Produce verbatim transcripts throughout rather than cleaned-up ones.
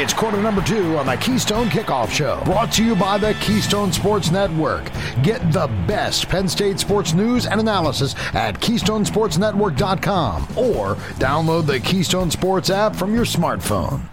It's quarter number two on the Keystone Kickoff Show, brought to you by the Keystone Sports Network. Get the best Penn State sports news and analysis at keystone sports network dot com or download the Keystone Sports app from your smartphone.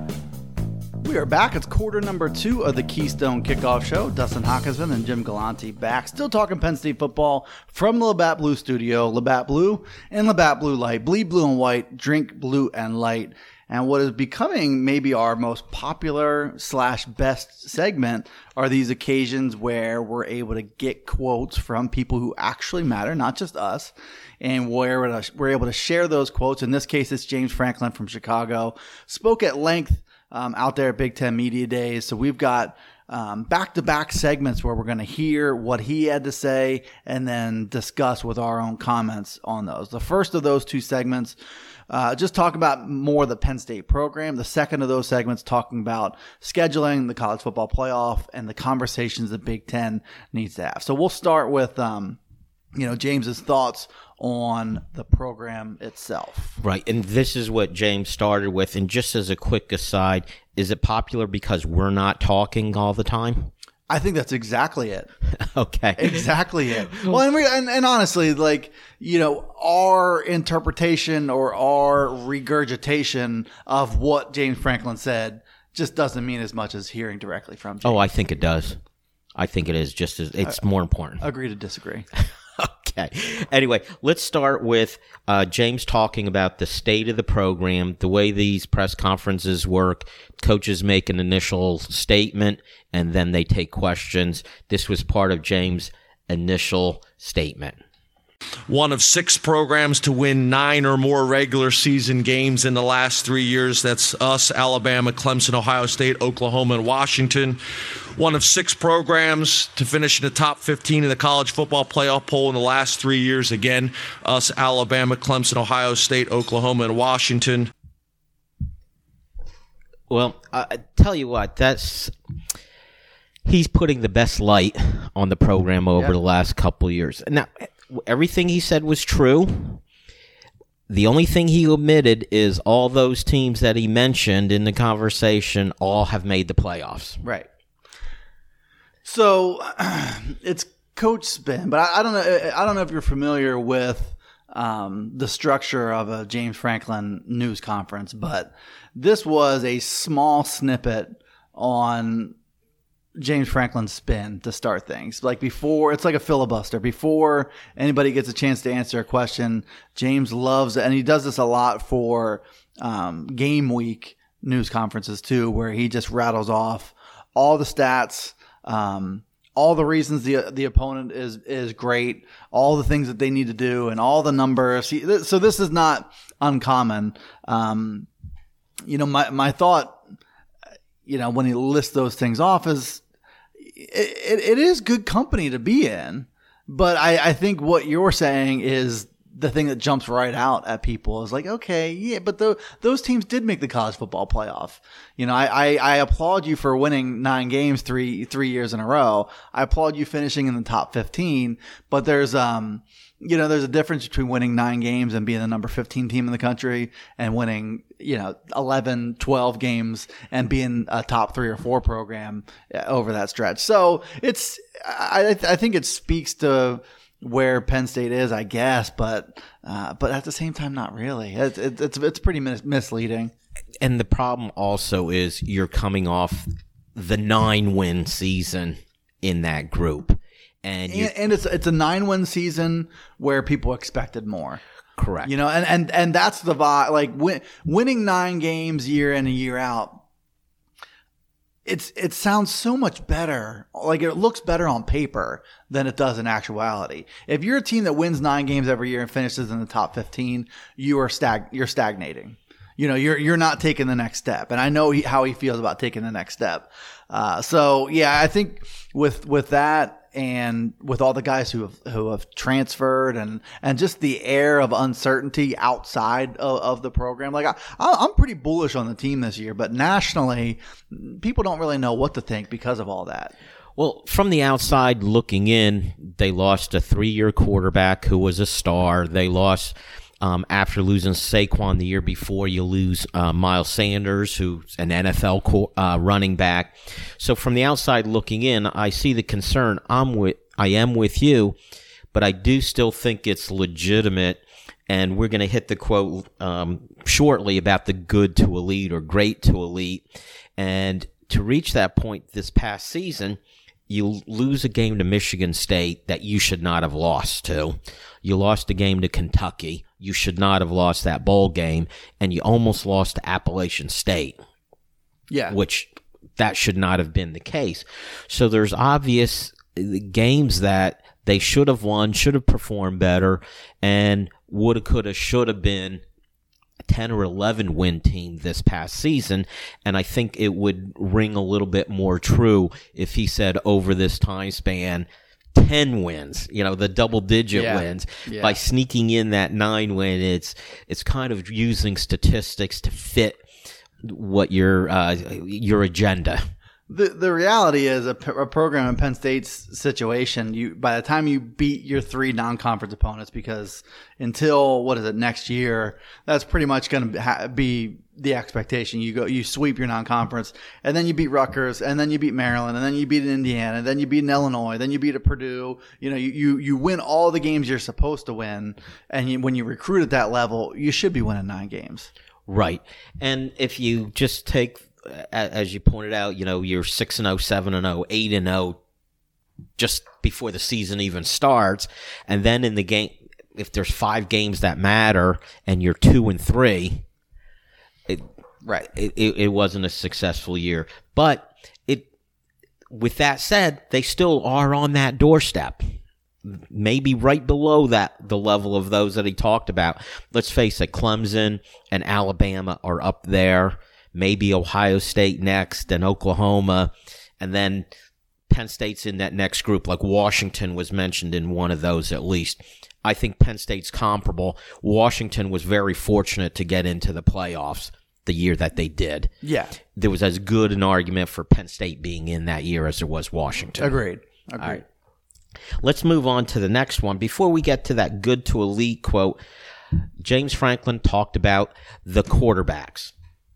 We are back. It's quarter number two of the Keystone Kickoff Show. Dustin Hockenson and Jim Galante back. Still talking Penn State football from the Labatt Blue studio. Labatt Blue and Labatt Blue Light. Bleed blue and white. Drink blue and light. And what is becoming maybe our most popular slash best segment are these occasions where we're able to get quotes from people who actually matter, not just us, and where we're able to share those quotes. In this case, it's James Franklin from Chicago. Spoke at length um, out there at Big Ten Media Days. So we've got um, back-to-back segments where we're going to hear what he had to say and then discuss with our own comments on those. The first of those two segments Uh, just talk about more of the Penn State program. The second of those segments talking about scheduling, the college football playoff, and the conversations the Big Ten needs to have. So we'll start with, um, you know, James's thoughts on the program itself. Right, and this is what James started with. And just as a quick aside, is it popular because we're not talking all the time? I think that's exactly it. Okay. Exactly it. Well, and, we, and, and honestly, like, you know, our interpretation or our regurgitation of what James Franklin said just doesn't mean as much as hearing directly from James. Oh, I think it does. I think it is just as, it's more important. Agree to disagree. Okay. Anyway, let's start with uh, James talking about the state of the program, the way these press conferences work. Coaches make an initial statement, and then they take questions. This was part of James' initial statement. One of six programs to win nine or more regular season games in the last three years. That's us, Alabama, Clemson, Ohio State, Oklahoma, and Washington. One of six programs to finish in the top fifteen in the college football playoff poll in the last three years. Again, us, Alabama, Clemson, Ohio State, Oklahoma, and Washington. Well, I tell you what, that's he's putting the best light on the program over Yep. the last couple of years. Now, everything he said was true. The only thing he omitted is all those teams that he mentioned in the conversation all have made the playoffs. Right. So it's coach spin, but I, I don't know. I don't know if you're familiar with um, the structure of a James Franklin news conference, but this was a small snippet on James Franklin's spin to start things. Like before, it's like a filibuster. Before anybody gets a chance to answer a question, James loves it. And he does this a lot for um, game week news conferences too, where he just rattles off all the stats, um, all the reasons the the opponent is is great, all the things that they need to do, and all the numbers. He, so this is not uncommon. Um, you know, my my thought, you know, when he lists those things off is it, it, it is good company to be in. But I, I think what you're saying is the thing that jumps right out at people is like, okay, yeah, but the, those teams did make the college football playoff. You know, I, I, I applaud you for winning nine games three three years in a row. I applaud you finishing in the top fifteen. But there's um you know, there's a difference between winning nine games and being the number fifteen team in the country and winning, you know, eleven, twelve games and being a top three or four program over that stretch. So it's, I, I think it speaks to where Penn State is, I guess, but uh, but at the same time, not really. It's it, it's it's pretty mis- misleading. And the problem also is you're coming off the nine-win season in that group. And, And, and it's it's a nine-win season where people expected more. correct. You know, and, and, and that's the vibe. Like win, winning nine games year in and year out, it's it sounds so much better. Like it looks better on paper than it does in actuality. If you're a team that wins nine games every year and finishes in the top fifteen, you are stag you're stagnating. You know, you're you're not taking the next step. And I know he, how he feels about taking the next step. Uh, so yeah, I think with with that. And with all the guys who have who have transferred and, and just the air of uncertainty outside of, of the program, like I, I'm pretty bullish on the team this year. But nationally, people don't really know what to think because of all that. Well, from the outside looking in, they lost a three-year quarterback who was a star. They lost Um, after losing Saquon the year before, you lose uh, Miles Sanders, who's an N F L co- uh, running back. So from the outside looking in, I see the concern. I'm with, I am with you, but I do still think it's legitimate. And we're going to hit the quote um, shortly about the good to elite or great to elite. And to reach that point this past season, you lose a game to Michigan State that you should not have lost to. You lost a game to Kentucky. You should not have lost that bowl game. And you almost lost to Appalachian State. Yeah. Which that should not have been the case. So there's obvious games that they should have won, should have performed better, and woulda, coulda, shoulda been a ten or eleven win team this past season. And I think it would ring a little bit more true if he said over this time span, ten wins, you know, the double digit yeah. wins. Yeah. By sneaking in that nine win, it's it's kind of using statistics to fit what your uh, your agenda. The the reality is a, a program in Penn State's situation, you by the time you beat your three non-conference opponents, because until what is it next year, that's pretty much going to ha- be the expectation. You go, you sweep your non-conference, and then you beat Rutgers, and then you beat Maryland, and then you beat Indiana, and then you beat Illinois, then you beat a Purdue. You know, you you, you win all the games you're supposed to win, and you, when you recruit at that level, you should be winning nine games. Right, and if you just take, as you pointed out, you know, you're six and oh, seven and oh, eight and oh just before the season even starts. And then in the game, if there's five games that matter and you're two and three, it, right, it, it wasn't a successful year. But it, with that said, they still are on that doorstep. Maybe right below that, the level of those that he talked about. Let's face it, Clemson and Alabama are up there. Maybe Ohio State next, and Oklahoma, and then Penn State's in that next group, like Washington was mentioned in one of those at least. I think Penn State's comparable. Washington was very fortunate to get into the playoffs the year that they did. Yeah. There was as good an argument for Penn State being in that year as there was Washington. Agreed. Agreed. All right. Let's move on to the next one. Before we get to that good to elite quote, James Franklin talked about the quarterbacks.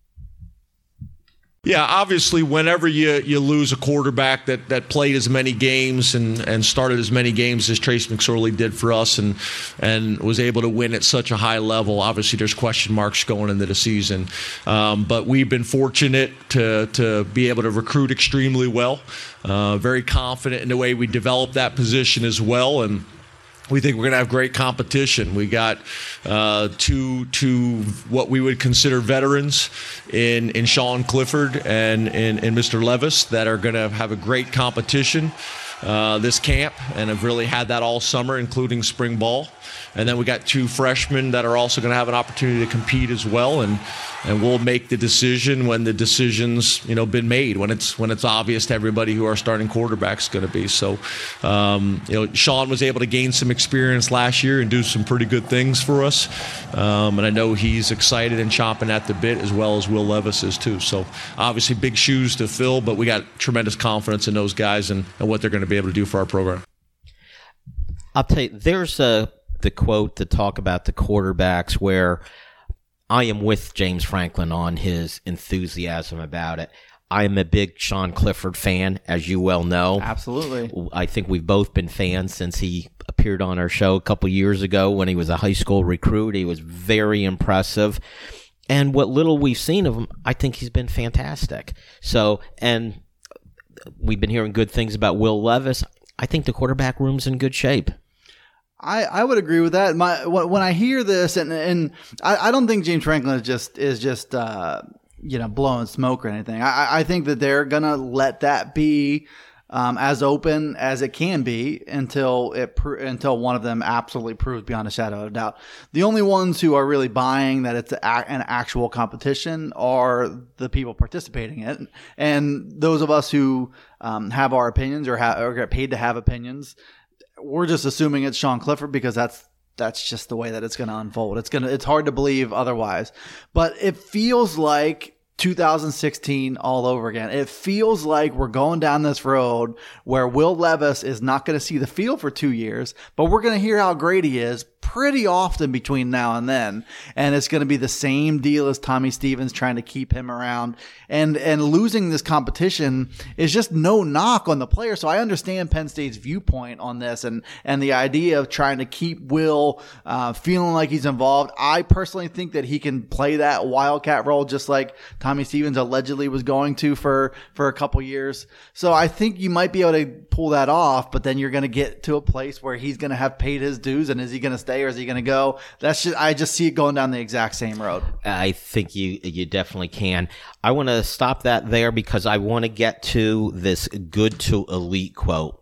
Yeah, obviously, whenever you, you lose a quarterback that, that played as many games and, and started as many games as Trace McSorley did for us and and was able to win at such a high level, obviously there's question marks going into the season. Um, but we've been fortunate to to be able to recruit extremely well, uh, very confident in the way we developed that position as well, and we think we're going to have great competition. We got uh, two two what we would consider veterans in in Sean Clifford and in, in Mister Levis that are going to have a great competition uh, this camp, and have really had that all summer, including spring ball. And then we got two freshmen that are also going to have an opportunity to compete as well, and and we'll make the decision when the decision's you know been made, when it's when it's obvious to everybody who our starting quarterback's going to be. So, um, you know, Sean was able to gain some experience last year and do some pretty good things for us, um, and I know he's excited and chomping at the bit, as well as Will Levis is too. So, obviously, big shoes to fill, but we got tremendous confidence in those guys and, and what they're going to be able to do for our program. I'll tell you, there's a the quote to talk about the quarterbacks where I am with James Franklin on his enthusiasm about it. I am a big Sean Clifford fan, as you well know. Absolutely. I think we've both been fans since he appeared on our show a couple years ago when he was a high school recruit. He was very impressive. And what little we've seen of him, I think he's been fantastic. So, and we've been hearing good things about Will Levis. I think the quarterback room's in good shape. I, I would agree with that. My when I hear this, and and I, I don't think James Franklin is just is just uh, you know blowing smoke or anything. I, I think that they're gonna let that be um, as open as it can be until it until one of them absolutely proves beyond a shadow of a doubt. The only ones who are really buying that it's a, an actual competition are the people participating in it, and those of us who um, have our opinions or, ha- or get paid to have opinions. We're just assuming it's Sean Clifford because that's that's just the way that it's going to unfold. It's gonna it's hard to believe otherwise. But it feels like two thousand sixteen all over again. It feels like we're going down this road where Will Levis is not going to see the field for two years, but we're going to hear how great he is pretty often between now and then. And it's going to be the same deal as Tommy Stevens trying to keep him around. And and losing this competition is just no knock on the player. So I understand Penn State's viewpoint on this and, and the idea of trying to keep Will uh, feeling like he's involved. I personally think that he can play that Wildcat role just like Tommy Stevens allegedly was going to for, for a couple years. So I think you might be able to pull that off, but then you're going to get to a place where he's going to have paid his dues. And is he going to stay or is he going to go? That's just, I just see it going down the exact same road. I think you you definitely can. I want to stop that there because I want to get to this good to elite quote.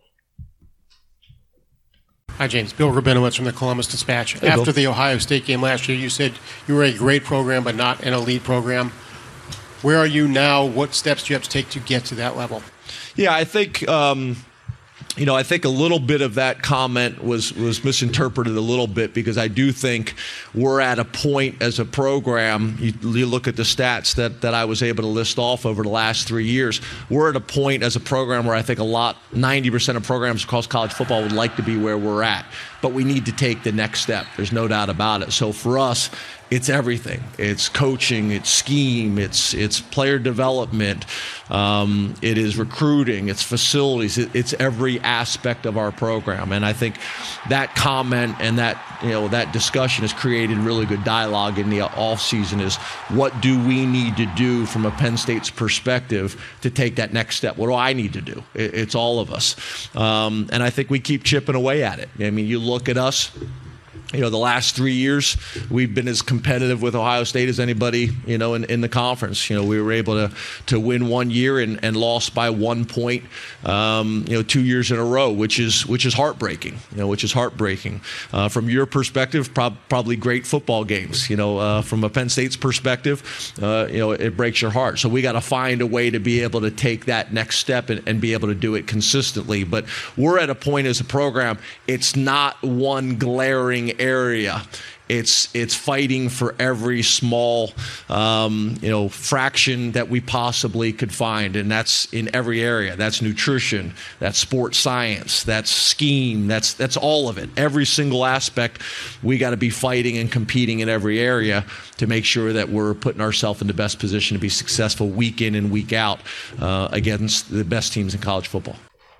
Hi, James. Bill Rabinowitz from the Columbus Dispatch. Hey, After Bill. the Ohio State game last year, you said you were a great program but not an elite program. Where are you now? What steps do you have to take to get to that level? Yeah, I think um, you know, I think a little bit of that comment was was misinterpreted a little bit because I do think we're at a point as a program. You, you look at the stats that that I was able to list off over the last three years. We're at a point as a program where I think a lot, ninety percent of programs across college football would like to be where we're at, but we need to take the next step. There's no doubt about it. So for us, it's everything. It's coaching, it's scheme, it's it's player development, um, it is recruiting, it's facilities, it, it's every aspect of our program. And I think that comment and that you know that discussion has created really good dialogue in the off season. Is what do we need to do from a Penn State's perspective to take that next step? What do I need to do? It, it's all of us, um, and I think we keep chipping away at it. I mean, you look at us. You know, the last three years, we've been as competitive with Ohio State as anybody, you know, in, in the conference. You know, we were able to to win one year and, and lost by one point, um, you know, two years in a row, which is which is heartbreaking, you know, which is heartbreaking. Uh, from your perspective, prob- probably great football games. You know, uh, from a Penn State's perspective, uh, you know, it breaks your heart. So we got to find a way to be able to take that next step and, and be able to do it consistently. But we're at a point as a program, it's not one glaring area. It's it's fighting for every small um, you know fraction that we possibly could find, and that's in every area. That's nutrition, that's sports science, that's scheme, that's that's all of it. Every single aspect, we got to be fighting and competing in every area to make sure that we're putting ourselves in the best position to be successful week in and week out uh, against the best teams in college football.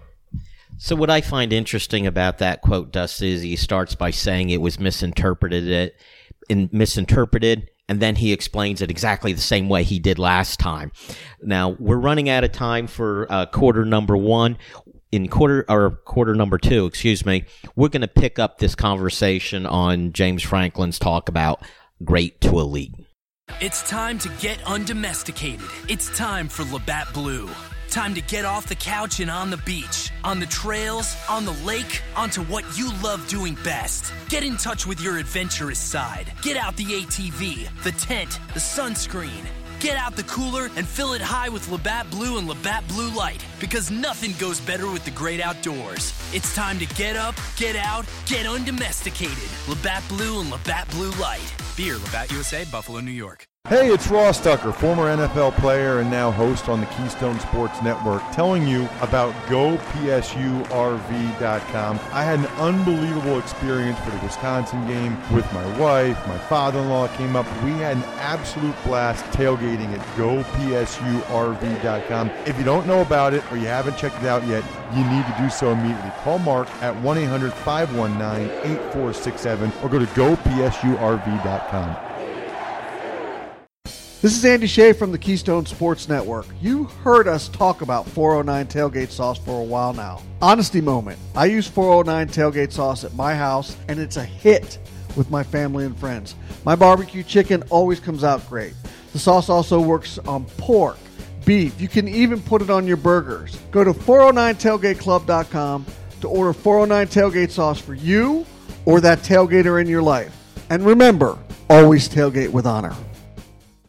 So what I find interesting about that quote, Dust, is he starts by saying it was misinterpreted, it, and misinterpreted, and then he explains it exactly the same way he did last time. Now, we're running out of time for uh, quarter number one. In quarter or quarter number two, excuse me, we're going to pick up this conversation on James Franklin's talk about great to elite. It's time to get undomesticated. It's time for Labatt Blue. Time to get off the couch and on the beach, on the trails, on the lake, onto what you love doing best. Get in touch with your adventurous side. Get out the A T V, the tent, the sunscreen. Get out the cooler and fill it high with Labatt Blue and Labatt Blue Light, because nothing goes better with the great outdoors. It's time to get up, get out, get undomesticated. Labatt Blue and Labatt Blue Light. Beer, Labatt U S A, Buffalo, New York. Hey, it's Ross Tucker, former N F L player and now host on the Keystone Sports Network, telling you about Go P S U R V dot com. I had an unbelievable experience for the Wisconsin game with my wife. My father-in-law came up. We had an absolute blast tailgating at Go P S U R V dot com. If you don't know about it or you haven't checked it out yet, you need to do so immediately. Call Mark at one eight hundred five one nine eight four six seven or go to Go P S U R V dot com. This is Andy Shea from the Keystone Sports Network. You heard us talk about four oh nine Tailgate Sauce for a while now. Honesty moment. I use four oh nine Tailgate Sauce at my house, and it's a hit with my family and friends. My barbecue chicken always comes out great. The sauce also works on pork, beef. You can even put it on your burgers. Go to four oh nine tailgate club dot com to order four oh nine Tailgate Sauce for you or that tailgater in your life. And remember, always tailgate with honor.